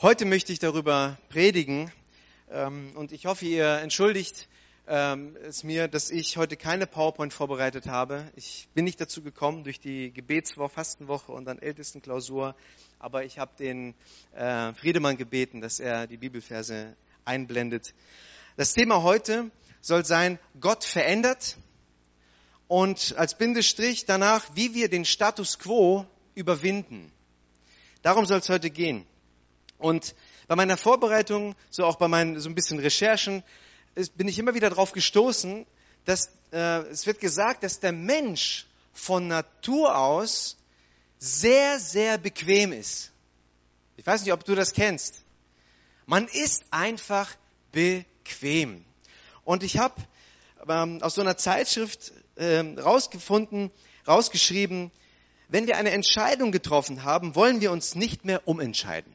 Heute möchte ich darüber predigen und ich hoffe, ihr entschuldigt es mir, dass ich heute keine PowerPoint vorbereitet habe. Ich bin nicht dazu gekommen durch die Gebetswoche, Fastenwoche und dann Ältestenklausur, aber ich habe den Friedemann gebeten, dass er die Bibelverse einblendet. Das Thema heute soll sein, Gott verändert und als Bindestrich danach, wie wir den Status quo überwinden. Darum soll es heute gehen. Und bei meiner Vorbereitung, so auch bei meinen so ein bisschen Recherchen, bin ich immer wieder darauf gestoßen, dass es wird gesagt, dass der Mensch von Natur aus sehr, sehr bequem ist. Ich weiß nicht, ob du das kennst. Man ist einfach bequem. Und ich habe aus so einer Zeitschrift rausgeschrieben, wenn wir eine Entscheidung getroffen haben, wollen wir uns nicht mehr umentscheiden.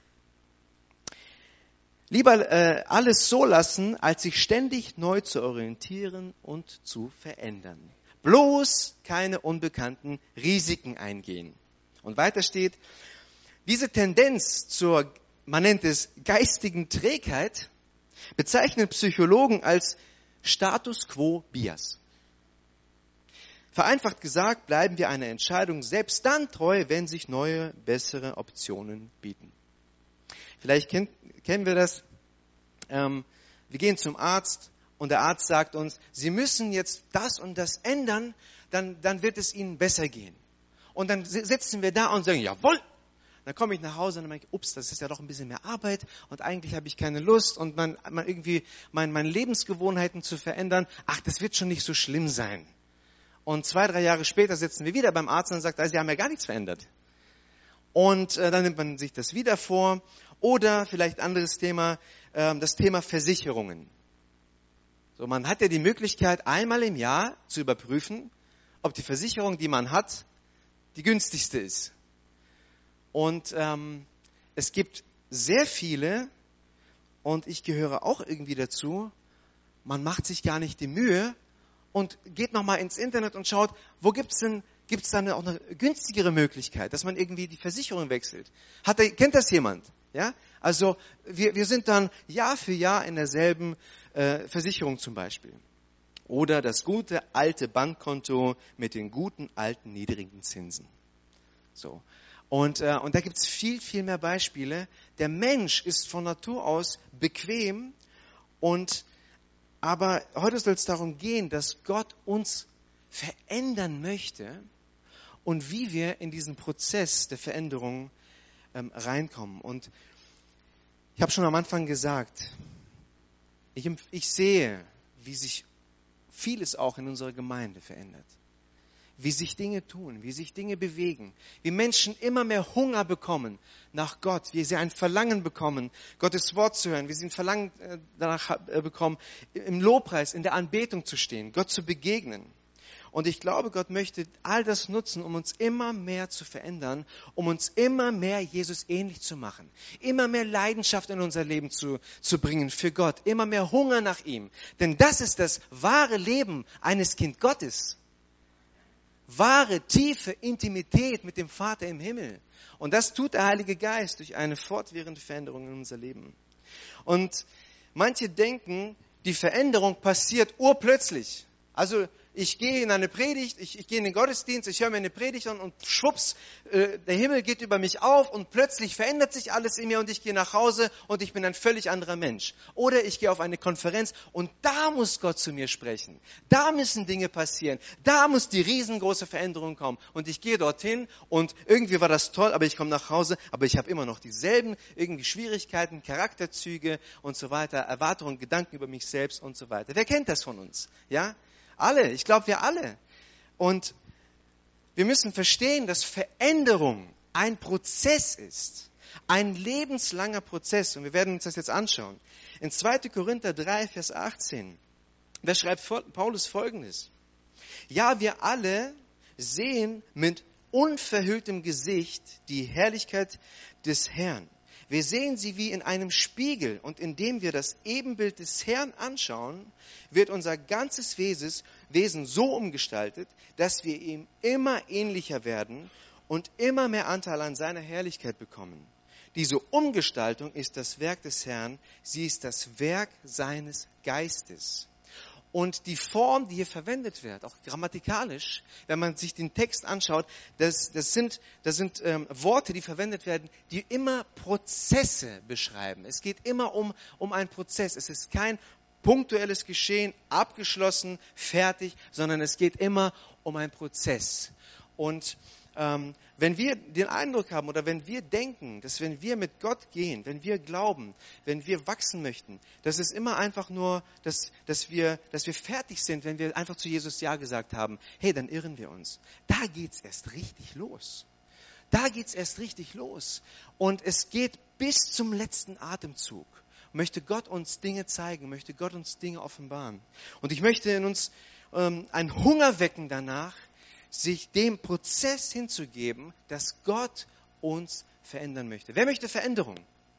Lieber alles so lassen, als sich ständig neu zu orientieren und zu verändern. Bloß keine unbekannten Risiken eingehen. Und weiter steht, diese Tendenz zur, man nennt es geistigen Trägheit, bezeichnen Psychologen als Status quo Bias. Vereinfacht gesagt, bleiben wir einer Entscheidung selbst dann treu, wenn sich neue, bessere Optionen bieten. Vielleicht kennen wir das. Wir gehen zum Arzt und der Arzt sagt uns, Sie müssen jetzt das und das ändern, dann wird es Ihnen besser gehen. Und dann sitzen wir da und sagen, jawohl. Dann komme ich nach Hause und dann denke ich, ups, das ist ja doch ein bisschen mehr Arbeit und eigentlich habe ich keine Lust und man irgendwie meine Lebensgewohnheiten zu verändern. Ach, das wird schon nicht so schlimm sein. Und 2-3 Jahre später sitzen wir wieder beim Arzt und sagt, Sie haben ja gar nichts verändert. Und dann nimmt man sich das wieder vor. Oder vielleicht anderes Thema, das Thema Versicherungen. So, man hat ja die Möglichkeit, einmal im Jahr zu überprüfen, ob die Versicherung, die man hat, die günstigste ist. Und es gibt sehr viele, und ich gehöre auch irgendwie dazu, man macht sich gar nicht die Mühe und geht nochmal ins Internet und schaut, wo gibt's da auch eine günstigere Möglichkeit, dass man irgendwie die Versicherung wechselt. Kennt das jemand? Ja? Also wir sind dann Jahr für Jahr in derselben Versicherung zum Beispiel. Oder das gute alte Bankkonto mit den guten alten niedrigen Zinsen. So. Und da gibt's viel, viel mehr Beispiele. Der Mensch ist von Natur aus bequem aber heute soll es darum gehen, dass Gott uns verändern möchte und wie wir in diesen Prozess der Veränderung reinkommen. Und ich habe schon am Anfang gesagt, ich sehe, wie sich vieles auch in unserer Gemeinde verändert. Wie sich Dinge tun, wie sich Dinge bewegen, wie Menschen immer mehr Hunger bekommen nach Gott, wie sie ein Verlangen bekommen, Gottes Wort zu hören, wie sie ein Verlangen danach bekommen, im Lobpreis, in der Anbetung zu stehen, Gott zu begegnen. Und ich glaube, Gott möchte all das nutzen, um uns immer mehr zu verändern, um uns immer mehr Jesus ähnlich zu machen, immer mehr Leidenschaft in unser Leben zu bringen für Gott, immer mehr Hunger nach ihm. Denn das ist das wahre Leben eines Kind Gottes. Wahre, tiefe Intimität mit dem Vater im Himmel. Und das tut der Heilige Geist durch eine fortwährende Veränderung in unser Leben. Und manche denken, die Veränderung passiert urplötzlich. Also ich gehe in eine Predigt, ich gehe in den Gottesdienst, ich höre mir eine Predigt an und schwupps, der Himmel geht über mich auf und plötzlich verändert sich alles in mir und ich gehe nach Hause und ich bin ein völlig anderer Mensch. Oder ich gehe auf eine Konferenz und da muss Gott zu mir sprechen. Da müssen Dinge passieren. Da muss die riesengroße Veränderung kommen. Und ich gehe dorthin und irgendwie war das toll, aber ich komme nach Hause, aber ich habe immer noch dieselben irgendwie Schwierigkeiten, Charakterzüge und so weiter, Erwartungen, Gedanken über mich selbst und so weiter. Wer kennt das von uns? Ja? Alle, ich glaube wir alle. Und wir müssen verstehen, dass Veränderung ein Prozess ist. Ein lebenslanger Prozess. Und wir werden uns das jetzt anschauen. In 2. Korinther 3, Vers 18, da schreibt Paulus Folgendes. Ja, wir alle sehen mit unverhülltem Gesicht die Herrlichkeit des Herrn. Wir sehen sie wie in einem Spiegel und indem wir das Ebenbild des Herrn anschauen, wird unser ganzes Wesen so umgestaltet, dass wir ihm immer ähnlicher werden und immer mehr Anteil an seiner Herrlichkeit bekommen. Diese Umgestaltung ist das Werk des Herrn, sie ist das Werk seines Geistes. Und die Form, die hier verwendet wird, auch grammatikalisch, wenn man sich den Text anschaut, das sind Worte, die verwendet werden, die immer Prozesse beschreiben. Es geht immer um einen Prozess. Es ist kein punktuelles Geschehen, abgeschlossen, fertig, sondern es geht immer um einen Prozess. Und wenn wir den Eindruck haben oder wenn wir denken, dass wenn wir mit Gott gehen, wenn wir glauben, wenn wir wachsen möchten, dass es immer einfach nur, dass wir fertig sind, wenn wir einfach zu Jesus Ja gesagt haben, hey, dann irren wir uns. Da geht's erst richtig los. Da geht's erst richtig los. Und es geht bis zum letzten Atemzug. Möchte Gott uns Dinge zeigen, möchte Gott uns Dinge offenbaren. Und ich möchte in uns einen Hunger wecken danach, sich dem Prozess hinzugeben, dass Gott uns verändern möchte. Wer möchte Veränderung?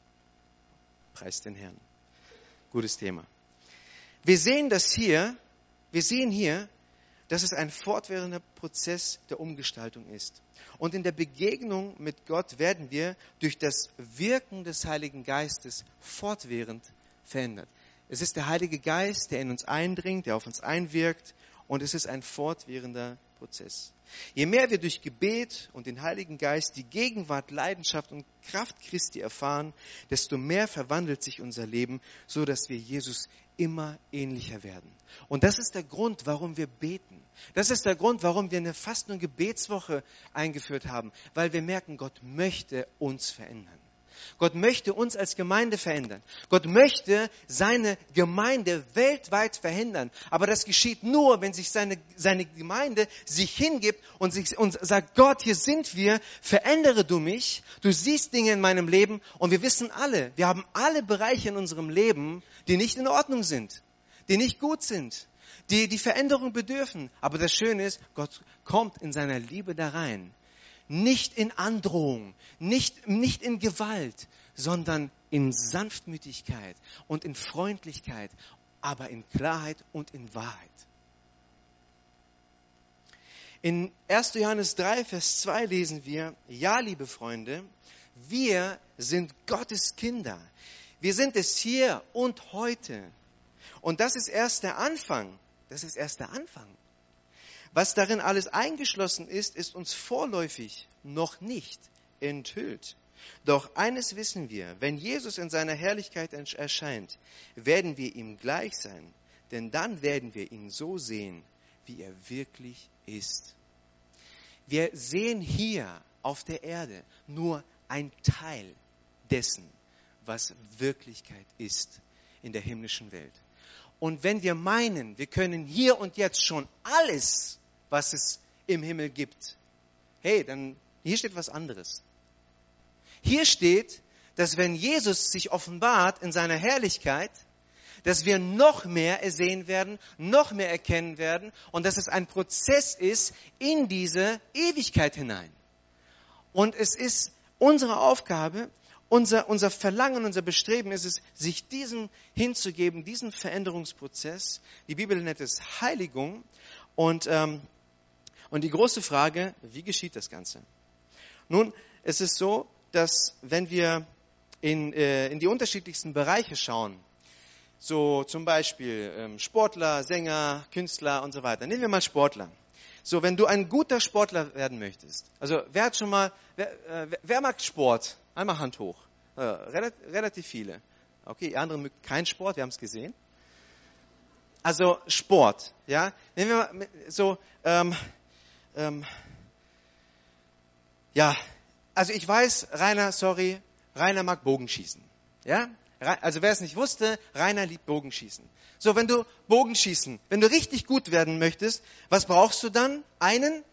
Preis den Herrn. Gutes Thema. Wir sehen hier, dass es ein fortwährender Prozess der Umgestaltung ist. Und in der Begegnung mit Gott werden wir durch das Wirken des Heiligen Geistes fortwährend verändert. Es ist der Heilige Geist, der in uns eindringt, der auf uns einwirkt, und es ist ein fortwährender Prozess. Je mehr wir durch Gebet und den Heiligen Geist die Gegenwart, Leidenschaft und Kraft Christi erfahren, desto mehr verwandelt sich unser Leben, so dass wir Jesus immer ähnlicher werden. Und das ist der Grund, warum wir beten. Das ist der Grund, warum wir eine Fasten- und Gebetswoche eingeführt haben, weil wir merken, Gott möchte uns verändern. Gott möchte uns als Gemeinde verändern. Gott möchte seine Gemeinde weltweit verändern. Aber das geschieht nur, wenn sich seine Gemeinde sich hingibt und sagt, Gott, hier sind wir, verändere du mich. Du siehst Dinge in meinem Leben und wir wissen alle, wir haben alle Bereiche in unserem Leben, die nicht in Ordnung sind, die nicht gut sind, die Veränderung bedürfen. Aber das Schöne ist, Gott kommt in seiner Liebe da rein. Nicht in Androhung, nicht in Gewalt, sondern in Sanftmütigkeit und in Freundlichkeit, aber in Klarheit und in Wahrheit. In 1. Johannes 3, Vers 2 lesen wir, ja, liebe Freunde, wir sind Gottes Kinder. Wir sind es hier und heute. Und das ist erst der Anfang. Das ist erst der Anfang. Was darin alles eingeschlossen ist, ist uns vorläufig noch nicht enthüllt. Doch eines wissen wir, wenn Jesus in seiner Herrlichkeit erscheint, werden wir ihm gleich sein, denn dann werden wir ihn so sehen, wie er wirklich ist. Wir sehen hier auf der Erde nur ein Teil dessen, was Wirklichkeit ist in der himmlischen Welt. Und wenn wir meinen, wir können hier und jetzt schon alles, was es im Himmel gibt. Hey, dann hier steht was anderes. Hier steht, dass wenn Jesus sich offenbart in seiner Herrlichkeit, dass wir noch mehr ersehen werden, noch mehr erkennen werden und dass es ein Prozess ist in diese Ewigkeit hinein. Und es ist unsere Aufgabe, unser Verlangen, unser Bestreben ist es, sich diesem hinzugeben, diesen Veränderungsprozess. Die Bibel nennt es Heiligung. Und die große Frage, wie geschieht das Ganze? Nun, es ist so, dass wenn wir in die unterschiedlichsten Bereiche schauen, so zum Beispiel Sportler, Sänger, Künstler und so weiter. Nehmen wir mal Sportler. So, wenn du ein guter Sportler werden möchtest, also wer mag Sport? Einmal Hand hoch. Relativ viele. Okay, andere mögen keinen Sport, wir haben es gesehen. Also Sport, ja. Nehmen wir mal so, ja, also ich weiß, Rainer mag Bogenschießen. Ja? Also wer es nicht wusste, Rainer liebt Bogenschießen. So, wenn du richtig gut werden möchtest, was brauchst du dann? Einen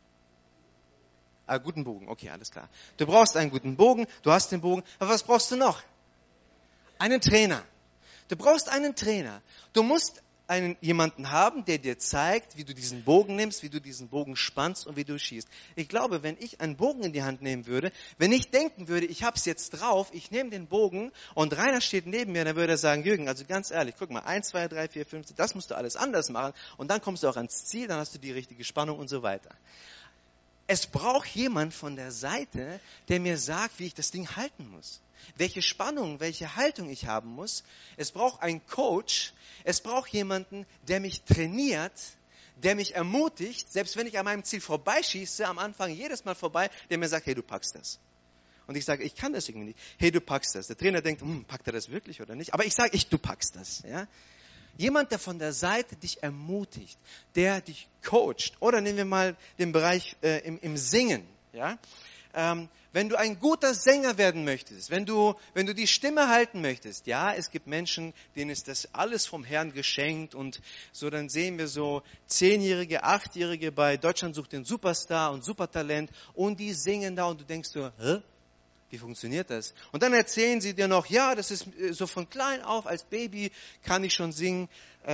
guten Bogen, okay, alles klar. Du brauchst einen guten Bogen, du hast den Bogen, aber was brauchst du noch? Einen Trainer. Du brauchst einen Trainer. Du musst jemanden haben, der dir zeigt, wie du diesen Bogen nimmst, wie du diesen Bogen spannst und wie du schießt. Ich glaube, wenn ich einen Bogen in die Hand nehmen würde, wenn ich denken würde, ich hab's jetzt drauf, ich nehme den Bogen und Rainer steht neben mir, dann würde er sagen, Jürgen, also ganz ehrlich, guck mal, 1, 2, 3, 4, 5, das musst du alles anders machen und dann kommst du auch ans Ziel, dann hast du die richtige Spannung und so weiter. Es braucht jemand von der Seite, der mir sagt, wie ich das Ding halten muss. Welche Spannung, welche Haltung ich haben muss. Es braucht einen Coach. Es braucht jemanden, der mich trainiert, der mich ermutigt, selbst wenn ich an meinem Ziel vorbeischieße, am Anfang jedes Mal vorbei, der mir sagt, hey, du packst das. Und ich sage, ich kann das irgendwie nicht. Hey, du packst das. Der Trainer denkt, packt er das wirklich oder nicht? Aber ich sage, du packst das. Ja? Jemand, der von der Seite dich ermutigt, der dich coacht. Oder nehmen wir mal den Bereich im Singen. Ja? Wenn du ein guter Sänger werden möchtest, wenn du die Stimme halten möchtest, ja, es gibt Menschen, denen ist das alles vom Herrn geschenkt und so, dann sehen wir so 10-Jährige, 8-Jährige bei Deutschland sucht den Superstar und Supertalent und die singen da und du denkst so, wie funktioniert das? Und dann erzählen sie dir noch, ja, das ist so von klein auf, als Baby kann ich schon singen.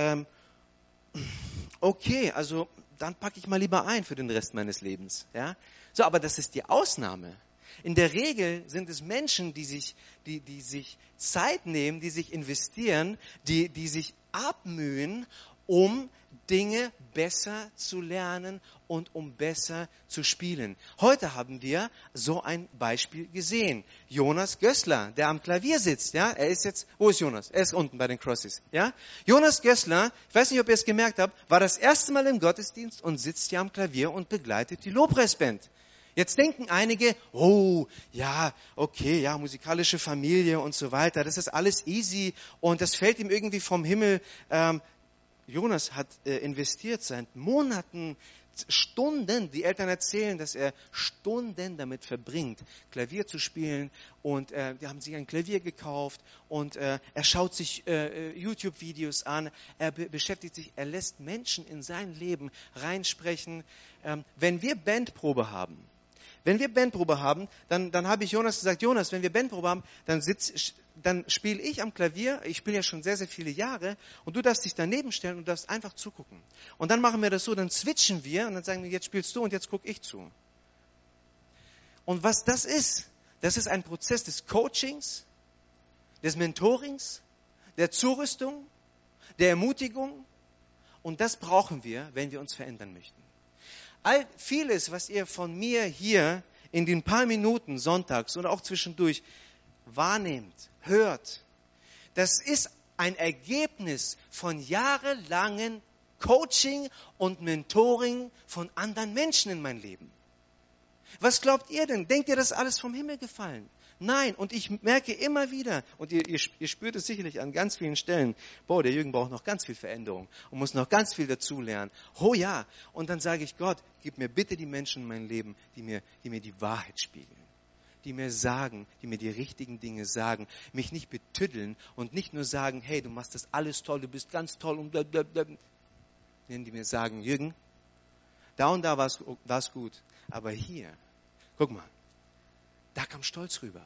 Okay, also dann packe ich mal lieber ein für den Rest meines Lebens. Ja? So, aber das ist die Ausnahme. In der Regel sind es Menschen, die sich Zeit nehmen, die sich investieren, die sich abmühen, um Dinge besser zu lernen und um besser zu spielen. Heute haben wir so ein Beispiel gesehen. Jonas Gößler, der am Klavier sitzt, ja, er ist jetzt, wo ist Jonas? Er ist unten bei den Crosses, ja. Jonas Gößler, ich weiß nicht, ob ihr es gemerkt habt, war das erste Mal im Gottesdienst und sitzt hier am Klavier und begleitet die Lobpreisband. Jetzt denken einige, oh, ja, okay, ja, musikalische Familie und so weiter, das ist alles easy und das fällt ihm irgendwie vom Himmel. Jonas hat investiert seit Monaten, Stunden. Die Eltern erzählen, dass er Stunden damit verbringt, Klavier zu spielen. Und die haben sich ein Klavier gekauft und er schaut sich YouTube-Videos an. Er beschäftigt sich, er lässt Menschen in sein Leben reinsprechen. Wenn wir Bandprobe haben, dann habe ich Jonas gesagt, Jonas, wenn wir Bandprobe haben, dann spiele ich am Klavier, ich spiele ja schon sehr, sehr viele Jahre, und du darfst dich daneben stellen und darfst einfach zugucken. Und dann machen wir das so, dann switchen wir und dann sagen wir, jetzt spielst du und jetzt gucke ich zu. Und was das ist ein Prozess des Coachings, des Mentorings, der Zurüstung, der Ermutigung, und das brauchen wir, wenn wir uns verändern möchten. Vieles, was ihr von mir hier in den paar Minuten sonntags oder auch zwischendurch wahrnehmt, hört, das ist ein Ergebnis von jahrelangen Coaching und Mentoring von anderen Menschen in mein Leben. Was glaubt ihr denn? Denkt ihr, das ist alles vom Himmel gefallen? Nein, und ich merke immer wieder, und ihr spürt es sicherlich an ganz vielen Stellen, der Jürgen braucht noch ganz viel Veränderung und muss noch ganz viel dazulernen. Oh ja, und dann sage ich, Gott, gib mir bitte die Menschen in mein Leben, die mir die Wahrheit spiegeln, die mir sagen, die mir die richtigen Dinge sagen, mich nicht betüddeln und nicht nur sagen, hey, du machst das alles toll, du bist ganz toll und blablabla. Die mir sagen, Jürgen, da und da war's gut, aber hier, guck mal, da kam Stolz rüber.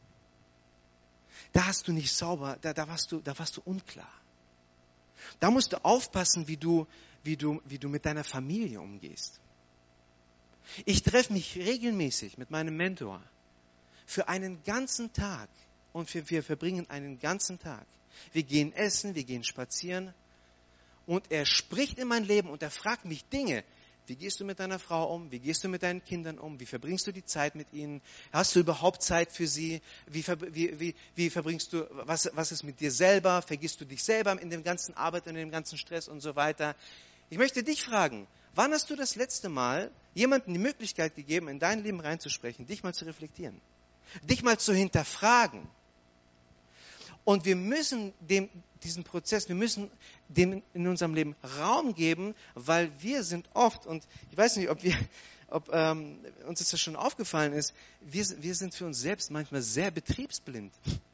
Da hast du nicht sauber, da warst du unklar. Da musst du aufpassen, wie du mit deiner Familie umgehst. Ich treffe mich regelmäßig mit meinem Mentor für einen ganzen Tag und wir verbringen einen ganzen Tag. Wir gehen essen, wir gehen spazieren und er spricht in mein Leben und er fragt mich Dinge. Wie gehst du mit deiner Frau um? Wie gehst du mit deinen Kindern um? Wie verbringst du die Zeit mit ihnen? Hast du überhaupt Zeit für sie? Wie verbringst du, was ist mit dir selber? Vergisst du dich selber in dem ganzen Arbeit und in dem ganzen Stress und so weiter? Ich möchte dich fragen, wann hast du das letzte Mal jemandem die Möglichkeit gegeben, in dein Leben reinzusprechen, dich mal zu reflektieren, dich mal zu hinterfragen? Und wir müssen diesen Prozess, wir müssen dem in unserem Leben Raum geben, weil wir sind oft, und ich weiß nicht, ob uns das schon aufgefallen ist, wir sind für uns selbst manchmal sehr betriebsblind.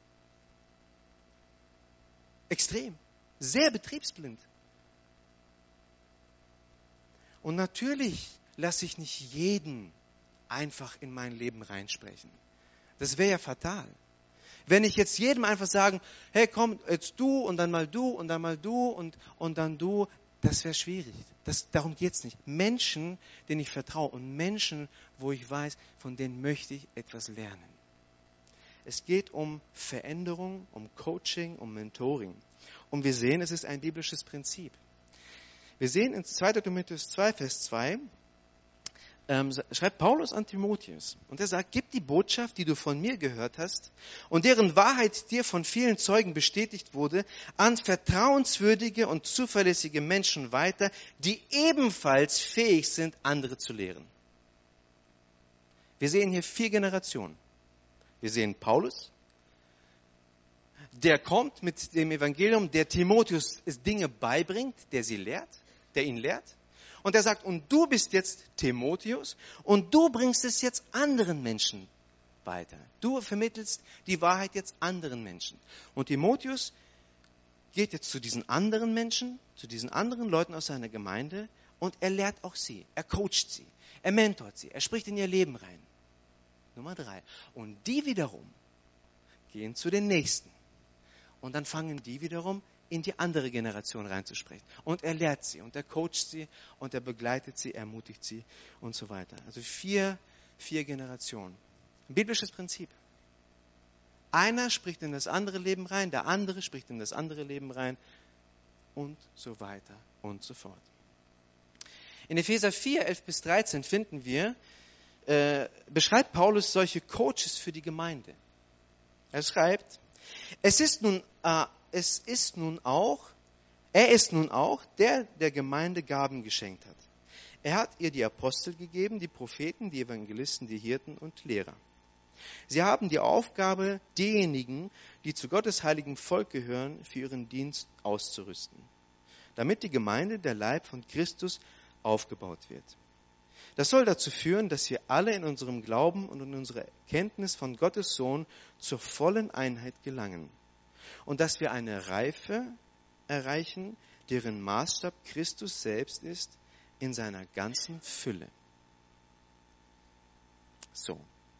Extrem. Sehr betriebsblind. Und natürlich lasse ich nicht jeden einfach in mein Leben reinsprechen. Das wäre ja fatal. Wenn ich jetzt jedem einfach sagen, hey komm, jetzt du und dann mal du und dann mal du und dann du, das wäre schwierig. Darum geht es nicht. Menschen, denen ich vertraue und Menschen, wo ich weiß, von denen möchte ich etwas lernen. Es geht um Veränderung, um Coaching, um Mentoring. Und wir sehen, es ist ein biblisches Prinzip. Wir sehen in 2. Timotheus 2, Vers 2, schreibt Paulus an Timotheus. Und er sagt, gib die Botschaft, die du von mir gehört hast und deren Wahrheit dir von vielen Zeugen bestätigt wurde, an vertrauenswürdige und zuverlässige Menschen weiter, die ebenfalls fähig sind, andere zu lehren. Wir sehen hier 4 Generationen. Wir sehen Paulus, der kommt mit dem Evangelium, der Timotheus Dinge beibringt, der ihn lehrt. Und er sagt, und du bist jetzt Timotheus und du bringst es jetzt anderen Menschen weiter. Du vermittelst die Wahrheit jetzt anderen Menschen. Und Timotheus geht jetzt zu diesen anderen Menschen, zu diesen anderen Leuten aus seiner Gemeinde und er lehrt auch sie, er coacht sie, er mentort sie, er spricht in ihr Leben rein. Nummer 3. Und die wiederum gehen zu den Nächsten. Und dann fangen die wiederum in die andere Generation reinzusprechen. Und er lehrt sie und er coacht sie und er begleitet sie, ermutigt sie und so weiter. Also 4 Generationen. Ein biblisches Prinzip. Einer spricht in das andere Leben rein, der andere spricht in das andere Leben rein und so weiter und so fort. In Epheser 4, 11-13 finden wir, beschreibt Paulus solche Coaches für die Gemeinde. Er schreibt, er ist nun auch, der Gemeinde Gaben geschenkt hat. Er hat ihr die Apostel gegeben, die Propheten, die Evangelisten, die Hirten und Lehrer. Sie haben die Aufgabe, diejenigen, die zu Gottes heiligem Volk gehören, für ihren Dienst auszurüsten, damit die Gemeinde, der Leib von Christus, aufgebaut wird. Das soll dazu führen, dass wir alle in unserem Glauben und in unserer Erkenntnis von Gottes Sohn zur vollen Einheit gelangen. Und dass wir eine Reife erreichen, deren Maßstab Christus selbst ist, in seiner ganzen Fülle. So.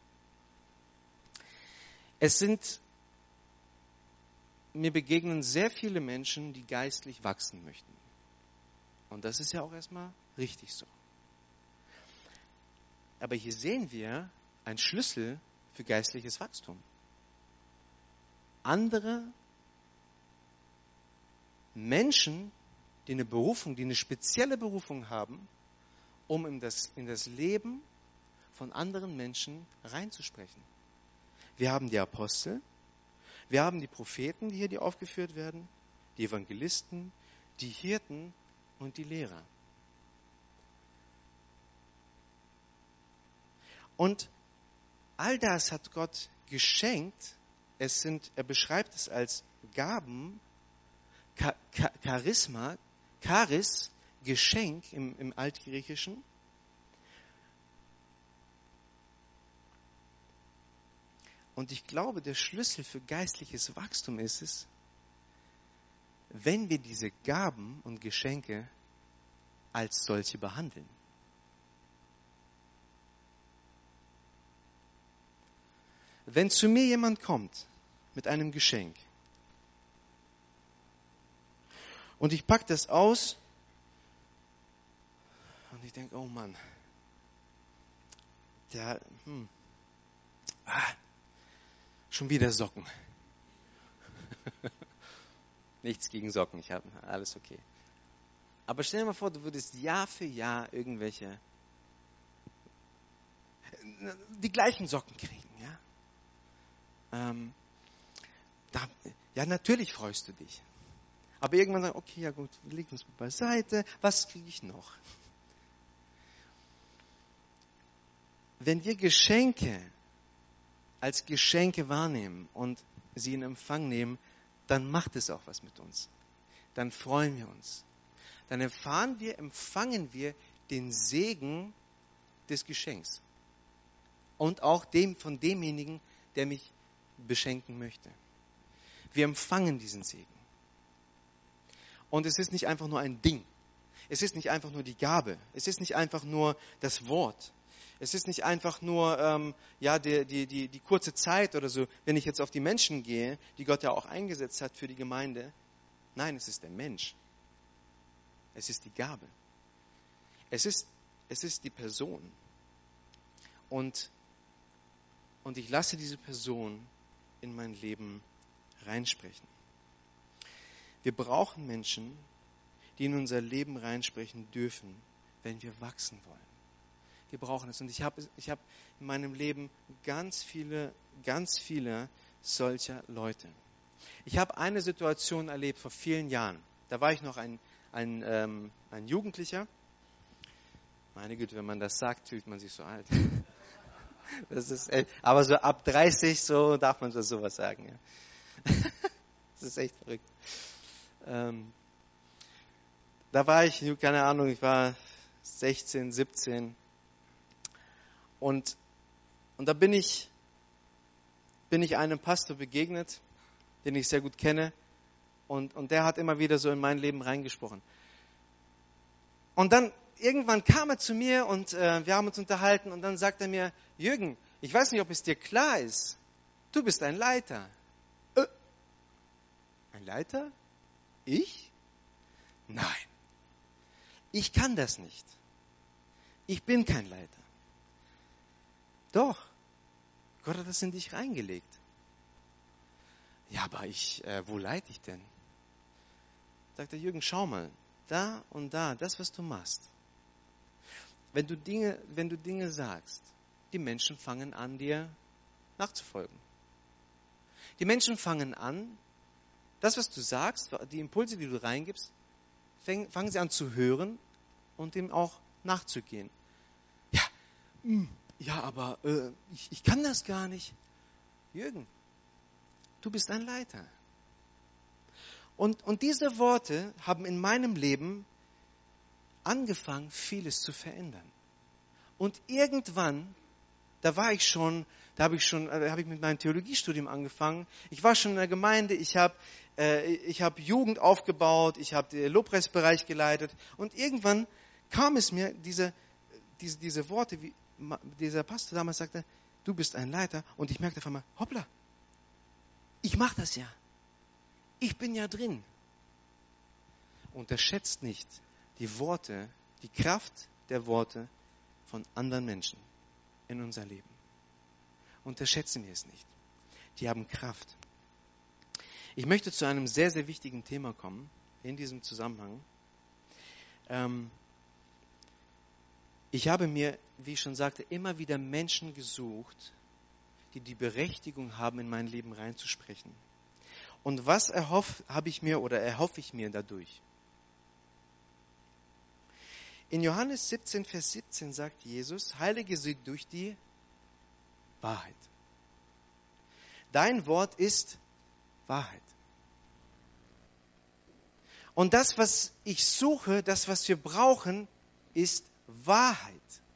Mir begegnen sehr viele Menschen, die geistlich wachsen möchten. Und das ist ja auch erstmal richtig so. Aber hier sehen wir einen Schlüssel für geistliches Wachstum. Andere Menschen, die eine Berufung, die eine spezielle Berufung haben, um in das Leben von anderen Menschen reinzusprechen. Wir haben die Apostel, wir haben die Propheten, die hier aufgeführt werden, die Evangelisten, die Hirten und die Lehrer. Und all das hat Gott geschenkt. Er beschreibt es als Gaben, Charisma, Charis, Geschenk im Altgriechischen. Und ich glaube, der Schlüssel für geistliches Wachstum ist es, wenn wir diese Gaben und Geschenke als solche behandeln. Wenn zu mir jemand kommt mit einem Geschenk und ich packe das aus und ich denke, oh Mann, schon wieder Socken. Nichts gegen Socken, ich habe alles okay. Aber stell dir mal vor, du würdest Jahr für Jahr die gleichen Socken kriegen, ja? Ja, natürlich freust du dich. Aber irgendwann sagst du, okay, ja gut, wir legen es beiseite. Was kriege ich noch? Wenn wir Geschenke als Geschenke wahrnehmen und sie in Empfang nehmen, dann macht es auch was mit uns. Dann freuen wir uns. Dann empfangen wir den Segen des Geschenks. Und auch von demjenigen, der mich beschenken möchte. Wir empfangen diesen Segen. Und es ist nicht einfach nur ein Ding. Es ist nicht einfach nur die Gabe. Es ist nicht einfach nur das Wort. Es ist nicht einfach nur die kurze Zeit oder so, wenn ich jetzt auf die Menschen gehe, die Gott ja auch eingesetzt hat für die Gemeinde. Nein, es ist der Mensch. Es ist die Gabe. Es ist die Person. Und ich lasse diese Person in mein Leben reinsprechen. Wir brauchen Menschen, die in unser Leben reinsprechen dürfen, wenn wir wachsen wollen. gebrauchen es. Und ich habe in meinem Leben ganz viele solcher Leute. Ich habe eine Situation erlebt vor vielen Jahren. Da war ich noch ein Jugendlicher. Meine Güte, wenn man das sagt, fühlt man sich so alt. Aber so ab 30 so darf man sowas sagen. Ja. Das ist echt verrückt. Da war ich, keine Ahnung, ich war 16, 17 und da bin ich einem Pastor begegnet, den ich sehr gut kenne und der hat immer wieder so in mein Leben reingesprochen. Und dann irgendwann kam er zu mir und wir haben uns unterhalten und dann sagt er mir, Jürgen, ich weiß nicht, ob es dir klar ist, du bist ein Leiter. Ein Leiter? Ich? Nein. Ich kann das nicht. Ich bin kein Leiter. Doch. Gott hat das in dich reingelegt. Ja, aber wo leite ich denn? Sagt der Jürgen, schau mal, da und da, das, was du machst. Wenn du Dinge sagst, die Menschen fangen an, dir nachzufolgen. Die Menschen fangen an, das, was du sagst, die Impulse, die du reingibst, fangen sie an zu hören und dem auch nachzugehen. Ja, aber ich kann das gar nicht. Jürgen, du bist ein Leiter. Und diese Worte haben in meinem Leben angefangen, vieles zu verändern. Und irgendwann, da habe ich mit meinem Theologiestudium angefangen. Ich war schon in der Gemeinde, ich habe Jugend aufgebaut, ich habe den Lobpreisbereich geleitet. Und irgendwann kam es mir, diese Worte, wie dieser Pastor damals sagte, du bist ein Leiter. Und ich merkte auf einmal, hoppla, ich mache das ja. Ich bin ja drin. Unterschätzt nicht die Worte, die Kraft der Worte von anderen Menschen in unser Leben. Unterschätzen wir es nicht. Die haben Kraft. Ich möchte zu einem sehr, sehr wichtigen Thema kommen, in diesem Zusammenhang. Ich habe mir, wie ich schon sagte, immer wieder Menschen gesucht, die die Berechtigung haben, in mein Leben reinzusprechen. Und was erhoffe ich mir dadurch? In Johannes 17, Vers 17 sagt Jesus, heilige sie durch die Wahrheit. Dein Wort ist Wahrheit. Und das, was ich suche, das, was wir brauchen, ist Wahrheit.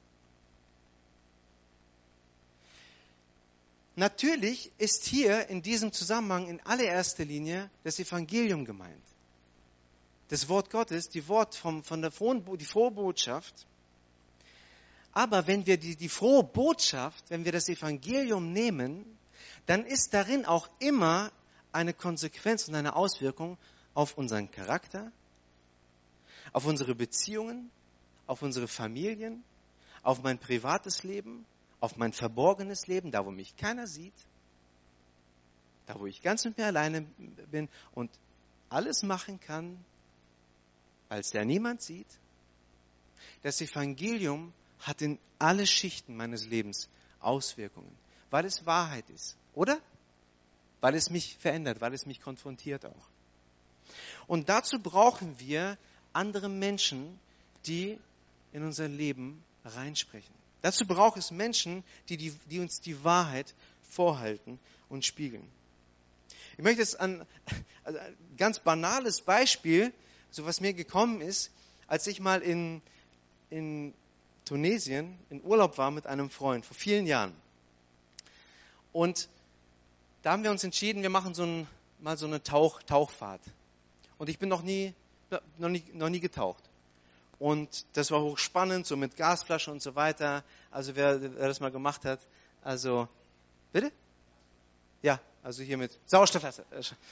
Natürlich ist hier in diesem Zusammenhang in allererster Linie das Evangelium gemeint. Das Wort Gottes, die frohe Botschaft. Aber wenn wir die frohe Botschaft, wenn wir das Evangelium nehmen, dann ist darin auch immer eine Konsequenz und eine Auswirkung auf unseren Charakter, auf unsere Beziehungen, auf unsere Familien, auf mein privates Leben, auf mein verborgenes Leben, da wo mich keiner sieht, da wo ich ganz mit mir alleine bin und alles machen kann, weil es ja niemand sieht. Das Evangelium hat in alle Schichten meines Lebens Auswirkungen, weil es Wahrheit ist, oder? Weil es mich verändert, weil es mich konfrontiert auch. Und dazu brauchen wir andere Menschen, die in unser Leben reinsprechen. Dazu braucht es Menschen, die uns die Wahrheit vorhalten und spiegeln. Ich möchte jetzt ein ganz banales Beispiel, so was mir gekommen ist, als ich mal in Tunesien in Urlaub war mit einem Freund vor vielen Jahren. Und da haben wir uns entschieden, wir machen mal so eine Tauchfahrt. Und ich bin noch nie getaucht. Und das war hochspannend, so mit Gasflasche und so weiter. Also wer das mal gemacht hat, also, bitte? Ja, also hier mit Sauerstoffflasche.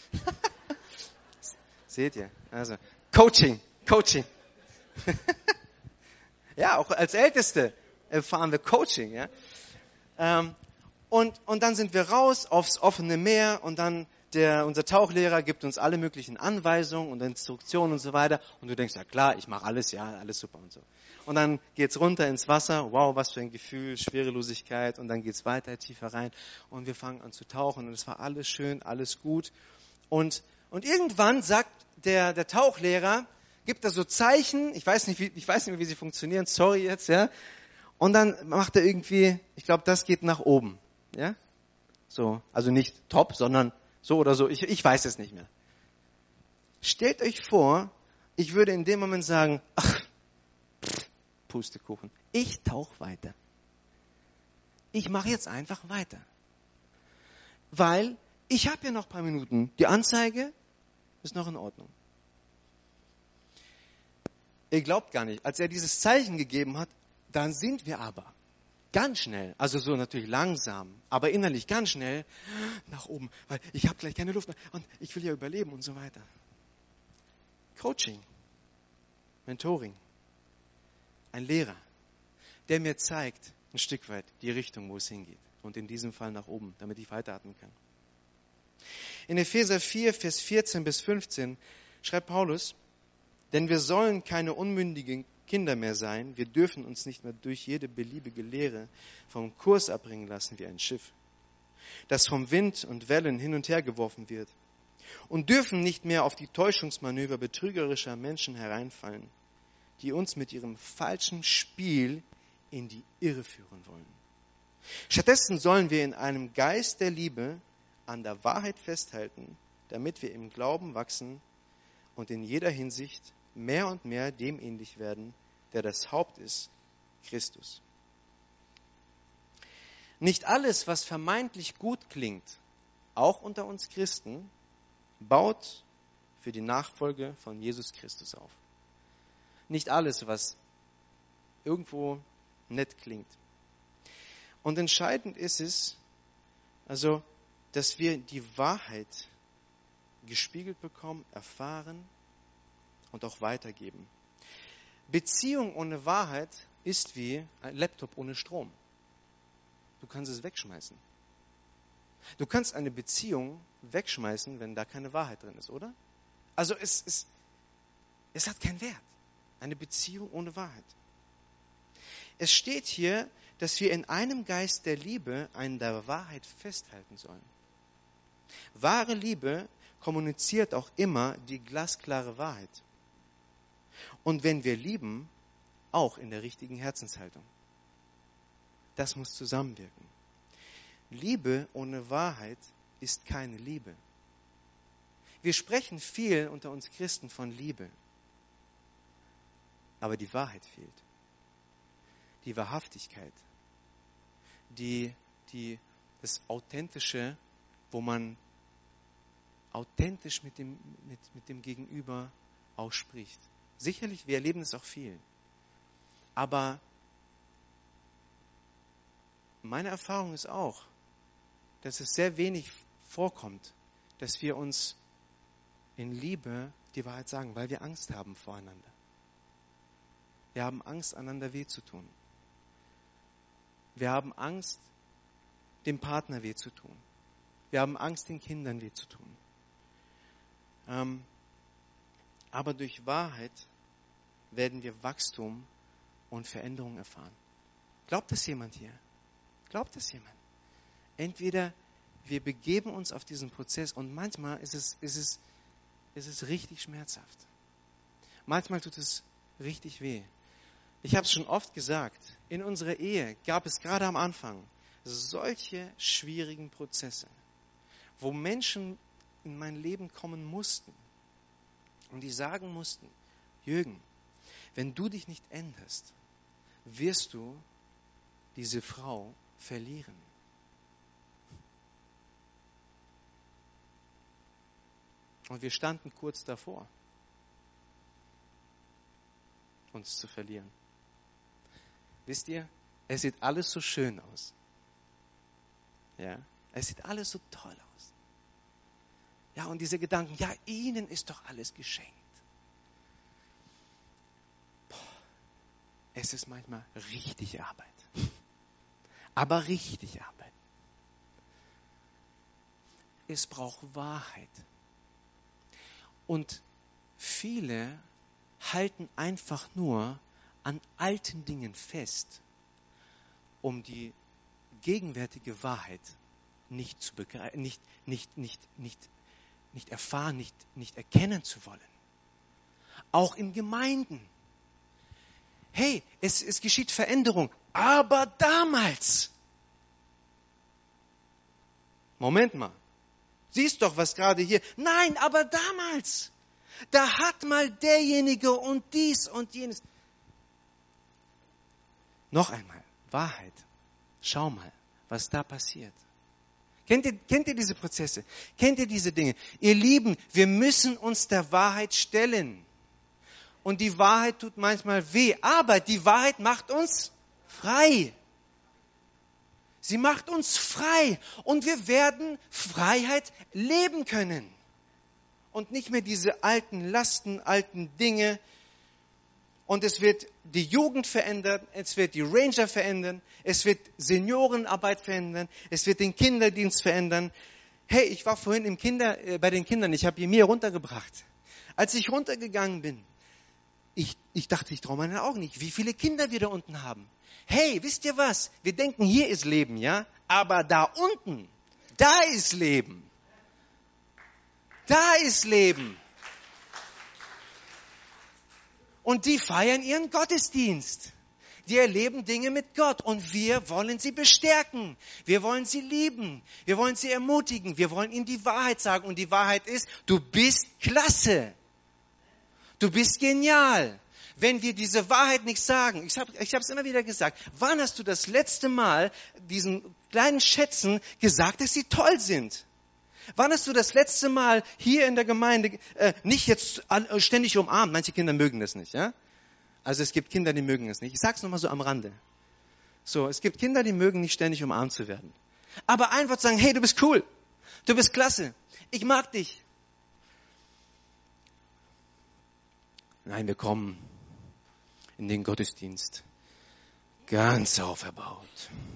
Seht ihr? Also, Coaching. Ja, auch als Älteste erfahren wir Coaching. Ja? Und dann sind wir raus aufs offene Meer und dann unser Tauchlehrer gibt uns alle möglichen Anweisungen und Instruktionen und so weiter. Und du denkst, ja klar, ich mache alles, ja, alles super und so. Und dann geht's runter ins Wasser. Wow, was für ein Gefühl, Schwerelosigkeit. Und dann geht's weiter, tiefer rein. Und wir fangen an zu tauchen. Und es war alles schön, alles gut. Und irgendwann sagt der Tauchlehrer, gibt er so Zeichen. Ich weiß nicht mehr, wie sie funktionieren. Sorry jetzt, ja. Und dann macht er irgendwie, ich glaube, das geht nach oben, ja. So, also nicht top, sondern so oder so. Ich weiß es nicht mehr. Stellt euch vor, ich würde in dem Moment sagen, ach, Pustekuchen, ich tauche weiter. Ich mache jetzt einfach weiter. Weil ich habe ja noch ein paar Minuten. Die Anzeige ist noch in Ordnung. Ihr glaubt gar nicht, als er dieses Zeichen gegeben hat, dann sind wir aber ganz schnell, also so natürlich langsam, aber innerlich ganz schnell nach oben, weil ich habe gleich keine Luft mehr und ich will ja überleben und so weiter. Coaching, Mentoring, ein Lehrer, der mir zeigt ein Stück weit die Richtung, wo es hingeht und in diesem Fall nach oben, damit ich weiteratmen kann. In Epheser 4, Vers 14 bis 15 schreibt Paulus, denn wir sollen keine unmündigen Kinder mehr sein. Wir dürfen uns nicht mehr durch jede beliebige Lehre vom Kurs abbringen lassen wie ein Schiff, das vom Wind und Wellen hin und her geworfen wird. Und dürfen nicht mehr auf die Täuschungsmanöver betrügerischer Menschen hereinfallen, die uns mit ihrem falschen Spiel in die Irre führen wollen. Stattdessen sollen wir in einem Geist der Liebe an der Wahrheit festhalten, damit wir im Glauben wachsen und in jeder Hinsicht mehr und mehr dem ähnlich werden, der das Haupt ist, Christus. Nicht alles, was vermeintlich gut klingt, auch unter uns Christen, baut für die Nachfolge von Jesus Christus auf. Nicht alles, was irgendwo nett klingt. Und entscheidend ist es, also, dass wir die Wahrheit gespiegelt bekommen, erfahren und auch weitergeben. Beziehung ohne Wahrheit ist wie ein Laptop ohne Strom. Du kannst es wegschmeißen. Du kannst eine Beziehung wegschmeißen, wenn da keine Wahrheit drin ist, oder? Also es hat keinen Wert. Eine Beziehung ohne Wahrheit. Es steht hier, dass wir in einem Geist der Liebe an der Wahrheit festhalten sollen. Wahre Liebe kommuniziert auch immer die glasklare Wahrheit. Und wenn wir lieben, auch in der richtigen Herzenshaltung. Das muss zusammenwirken. Liebe ohne Wahrheit ist keine Liebe. Wir sprechen viel unter uns Christen von Liebe. Aber die Wahrheit fehlt. Die Wahrhaftigkeit. Das Authentische, wo man authentisch mit dem Gegenüber ausspricht. Sicherlich, wir erleben es auch viel. Aber meine Erfahrung ist auch, dass es sehr wenig vorkommt, dass wir uns in Liebe die Wahrheit sagen, weil wir Angst haben voreinander. Wir haben Angst, einander weh zu tun. Wir haben Angst, dem Partner weh zu tun. Wir haben Angst, den Kindern weh zu tun. Aber durch Wahrheit werden wir Wachstum und Veränderung erfahren. Glaubt das jemand hier? Glaubt das jemand? Entweder wir begeben uns auf diesen Prozess und manchmal ist es richtig schmerzhaft. Manchmal tut es richtig weh. Ich habe es schon oft gesagt, in unserer Ehe gab es gerade am Anfang solche schwierigen Prozesse, wo Menschen in mein Leben kommen mussten und die sagen mussten, Jürgen, wenn du dich nicht änderst, wirst du diese Frau verlieren. Und wir standen kurz davor, uns zu verlieren. Wisst ihr, es sieht alles so schön aus. Ja, es sieht alles so toll aus. Ja, und diese Gedanken, ja, ihnen ist doch alles geschenkt. Es ist manchmal richtig Arbeit. Aber richtig Arbeit. es braucht Wahrheit. Und viele halten einfach nur an alten Dingen fest, um die gegenwärtige Wahrheit nicht zu begreifen, nicht erfahren, nicht erkennen zu wollen. Auch in Gemeinden. Hey, es geschieht Veränderung, aber damals. Moment mal. Siehst doch, was gerade hier. Nein, aber damals. Da hat mal derjenige und dies und jenes. Noch einmal, Wahrheit. Schau mal, was da passiert. Kennt ihr diese Prozesse? Kennt ihr diese Dinge? Ihr Lieben, wir müssen uns der Wahrheit stellen. Und die Wahrheit tut manchmal weh, aber die Wahrheit macht uns frei. Sie macht uns frei und wir werden Freiheit leben können. Und nicht mehr diese alten Lasten, alten Dinge. Und es wird die Jugend verändern, es wird die Ranger verändern, es wird Seniorenarbeit verändern, es wird den Kinderdienst verändern. Hey, ich war vorhin bei den Kindern, ich habe die Mia runtergebracht. Als ich runtergegangen bin, ich dachte, ich traue meinen Augen nicht, wie viele Kinder wir da unten haben. Hey, wisst ihr was? Wir denken, hier ist Leben, ja? Aber da unten, da ist Leben. Da ist Leben. Und die feiern ihren Gottesdienst. Die erleben Dinge mit Gott und wir wollen sie bestärken. Wir wollen sie lieben. Wir wollen sie ermutigen. Wir wollen ihnen die Wahrheit sagen. Und die Wahrheit ist, du bist klasse. Du bist genial. Wenn wir diese Wahrheit nicht sagen, ich habe es immer wieder gesagt, wann hast du das letzte Mal diesen kleinen Schätzen gesagt, dass sie toll sind? Wann hast du das letzte Mal hier in der Gemeinde nicht jetzt ständig umarmt? Manche Kinder mögen das nicht, ja? Also es gibt Kinder, die mögen es nicht. Ich sag's nochmal so am Rande. So, es gibt Kinder, die mögen nicht ständig umarmt zu werden. Aber einfach sagen, hey, du bist cool. Du bist klasse. Ich mag dich. Nein, wir kommen in den Gottesdienst ganz auferbaut.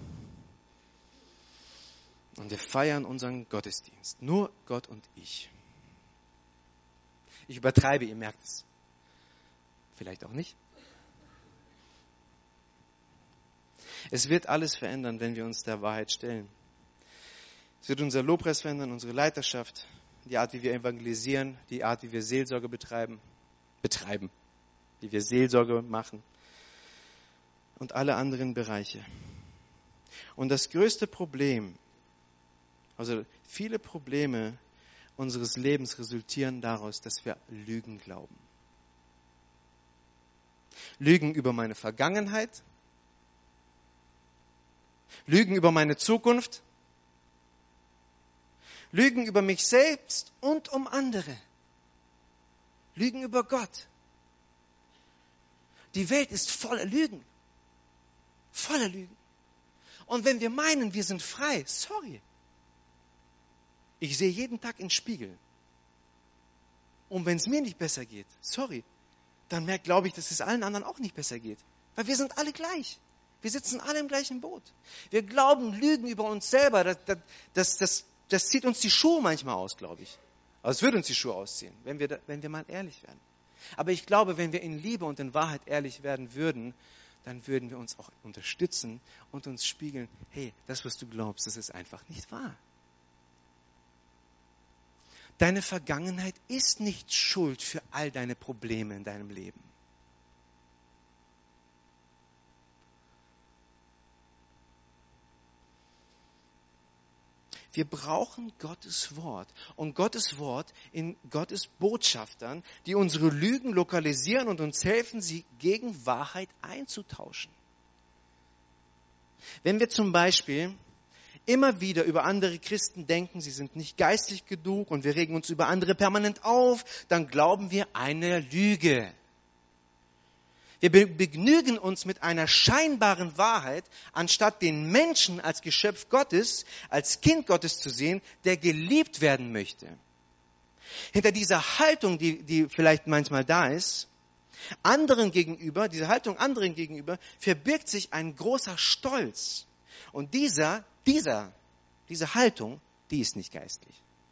Und wir feiern unseren Gottesdienst. Nur Gott und ich. Ich übertreibe, ihr merkt es. Vielleicht auch nicht. Es wird alles verändern, wenn wir uns der Wahrheit stellen. Es wird unser Lobpreis verändern, unsere Leiterschaft, die Art, wie wir evangelisieren, die Art, wie wir Seelsorge betreiben, wie wir Seelsorge machen und alle anderen Bereiche. Und das größte Problem, also viele Probleme unseres Lebens resultieren daraus, dass wir Lügen glauben. Lügen über meine Vergangenheit, Lügen über meine Zukunft, Lügen über mich selbst und um andere, Lügen über Gott. Die Welt ist voller Lügen. Voller Lügen. Und wenn wir meinen, wir sind frei, sorry. Ich sehe jeden Tag in den Spiegel. Und wenn es mir nicht besser geht, sorry, dann glaube ich, dass es allen anderen auch nicht besser geht. Weil wir sind alle gleich. Wir sitzen alle im gleichen Boot. Wir glauben Lügen über uns selber. Das zieht uns die Schuhe manchmal aus, glaube ich. Aber es würde uns die Schuhe ausziehen, wenn wir mal ehrlich werden. Aber ich glaube, wenn wir in Liebe und in Wahrheit ehrlich werden würden, dann würden wir uns auch unterstützen und uns spiegeln, hey, das, was du glaubst, das ist einfach nicht wahr. Deine Vergangenheit ist nicht schuld für all deine Probleme in deinem Leben. Wir brauchen Gottes Wort. Und Gottes Wort in Gottes Botschaftern, die unsere Lügen lokalisieren und uns helfen, sie gegen Wahrheit einzutauschen. Wenn wir zum Beispiel immer wieder über andere Christen denken, sie sind nicht geistlich genug und wir regen uns über andere permanent auf, dann glauben wir eine Lüge. Wir begnügen uns mit einer scheinbaren Wahrheit, anstatt den Menschen als Geschöpf Gottes, als Kind Gottes zu sehen, der geliebt werden möchte. Hinter dieser Haltung, die vielleicht manchmal da ist, anderen gegenüber, diese Haltung anderen gegenüber, verbirgt sich ein großer Stolz. Und diese Haltung, die ist nicht geistlich.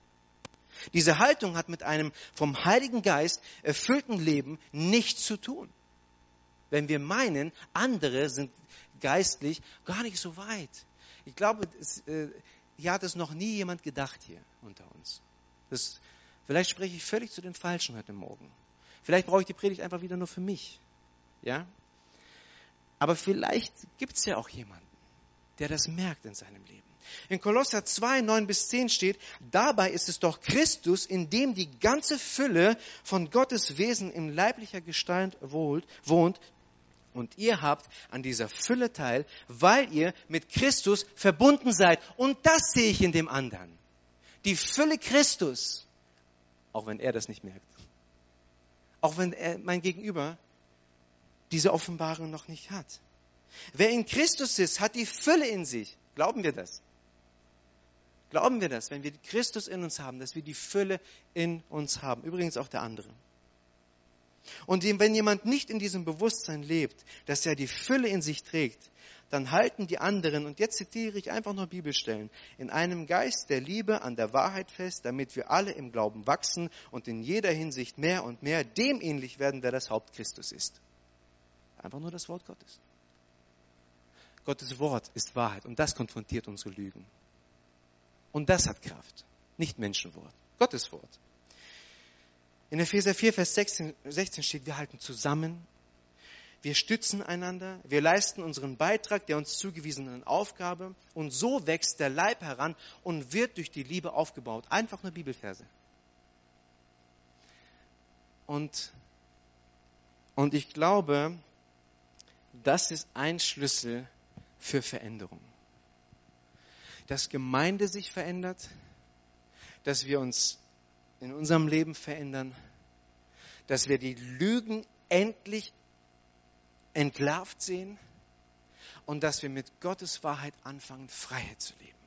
Diese Haltung hat mit einem vom Heiligen Geist erfüllten Leben nichts zu tun. Wenn wir meinen, andere sind geistlich gar nicht so weit. Ich glaube, hier hat es noch nie jemand gedacht hier unter uns. Vielleicht spreche ich völlig zu den Falschen heute Morgen. Vielleicht brauche ich die Predigt einfach wieder nur für mich. Ja? Aber vielleicht gibt es ja auch jemanden, der das merkt in seinem Leben. In Kolosser 2, 9-10 steht, dabei ist es doch Christus, in dem die ganze Fülle von Gottes Wesen in leiblicher Gestalt wohnt. Und ihr habt an dieser Fülle teil, weil ihr mit Christus verbunden seid. Und das sehe ich in dem anderen. Die Fülle Christus, auch wenn er das nicht merkt. Auch wenn mein Gegenüber diese Offenbarung noch nicht hat. Wer in Christus ist, hat die Fülle in sich. Glauben wir das? Glauben wir das, wenn wir Christus in uns haben, dass wir die Fülle in uns haben? Übrigens auch der andere. Und wenn jemand nicht in diesem Bewusstsein lebt, dass er die Fülle in sich trägt, dann halten die anderen, und jetzt zitiere ich einfach nur Bibelstellen, in einem Geist der Liebe an der Wahrheit fest, damit wir alle im Glauben wachsen und in jeder Hinsicht mehr und mehr dem ähnlich werden, der das Haupt Christus ist. Einfach nur das Wort Gottes. Gottes Wort ist Wahrheit und das konfrontiert unsere Lügen. Und das hat Kraft, nicht Menschenwort, Gottes Wort. In Epheser 4, Vers 16 steht, wir halten zusammen, wir stützen einander, wir leisten unseren Beitrag der uns zugewiesenen Aufgabe und so wächst der Leib heran und wird durch die Liebe aufgebaut. Einfach nur Bibelverse. Und ich glaube, das ist ein Schlüssel für Veränderung. Dass Gemeinde sich verändert, dass wir uns in unserem Leben verändern, dass wir die Lügen endlich entlarvt sehen und dass wir mit Gottes Wahrheit anfangen, Freiheit zu leben.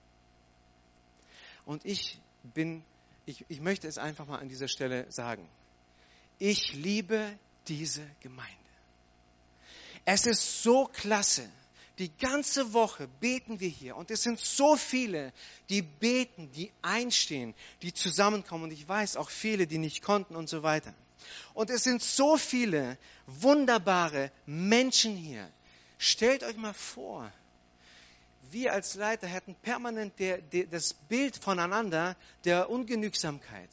Und ich möchte es einfach mal an dieser Stelle sagen. Ich liebe diese Gemeinde. Es ist so klasse. Die ganze Woche beten wir hier und es sind so viele, die beten, die einstehen, die zusammenkommen und ich weiß auch viele, die nicht konnten und so weiter. Und es sind so viele wunderbare Menschen hier. Stellt euch mal vor, wir als Leiter hätten permanent das Bild voneinander der Ungenügsamkeit,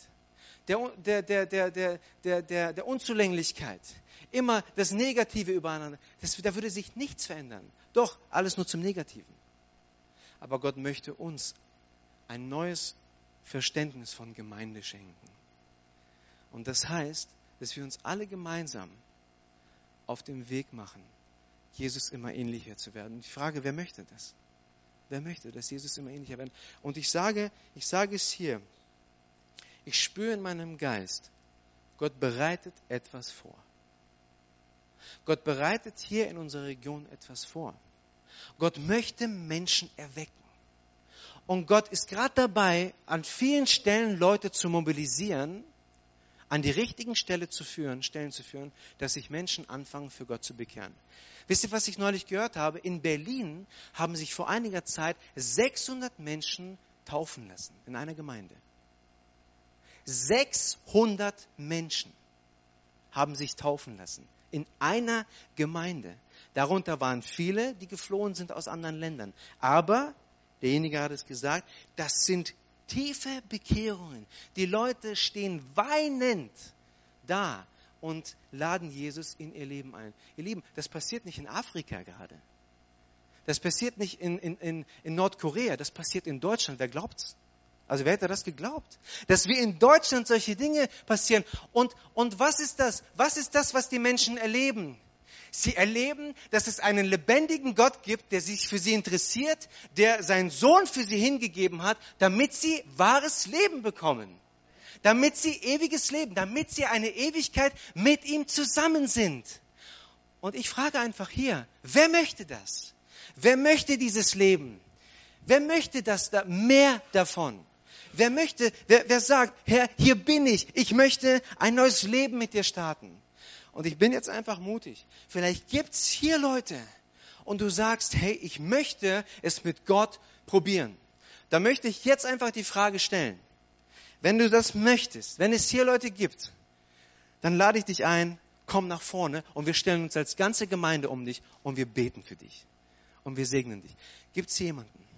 der Unzulänglichkeit. Immer das Negative übereinander. Da würde sich nichts verändern. Doch, alles nur zum Negativen. Aber Gott möchte uns ein neues Verständnis von Gemeinde schenken. Und das heißt, dass wir uns alle gemeinsam auf den Weg machen, Jesus immer ähnlicher zu werden. Und ich frage, wer möchte das? Wer möchte, dass Jesus immer ähnlicher wird? Und ich sage es hier. Ich spüre in meinem Geist, Gott bereitet etwas vor. Gott bereitet hier in unserer Region etwas vor. Gott möchte Menschen erwecken. Und Gott ist gerade dabei, an vielen Stellen Leute zu mobilisieren, an die richtigen Stellen zu führen, dass sich Menschen anfangen, für Gott zu bekehren. Wisst ihr, was ich neulich gehört habe? In Berlin haben sich vor einiger Zeit 600 Menschen taufen lassen in einer Gemeinde. 600 Menschen haben sich taufen lassen in einer Gemeinde. Darunter waren viele, die geflohen sind aus anderen Ländern. Aber, derjenige hat es gesagt, das sind tiefe Bekehrungen. Die Leute stehen weinend da und laden Jesus in ihr Leben ein. Ihr Lieben, das passiert nicht in Afrika gerade. Das passiert nicht in Nordkorea, das passiert in Deutschland. Wer glaubt's? Also wer hätte das geglaubt? Dass wir in Deutschland solche Dinge passieren. Und was ist das? Was ist das, was die Menschen erleben? Sie erleben, dass es einen lebendigen Gott gibt, der sich für sie interessiert, der seinen Sohn für sie hingegeben hat, damit sie wahres Leben bekommen. Damit sie ewiges Leben, damit sie eine Ewigkeit mit ihm zusammen sind. Und ich frage einfach hier, wer möchte das? Wer möchte dieses Leben? Wer möchte mehr davon? Wer sagt, Herr, hier bin ich möchte ein neues Leben mit dir starten. Und ich bin jetzt einfach mutig. Vielleicht gibt's hier Leute und du sagst, hey, ich möchte es mit Gott probieren. Da möchte ich jetzt einfach die Frage stellen. Wenn du das möchtest, wenn es hier Leute gibt, dann lade ich dich ein, komm nach vorne und wir stellen uns als ganze Gemeinde um dich und wir beten für dich. Und wir segnen dich. Gibt es hier jemanden?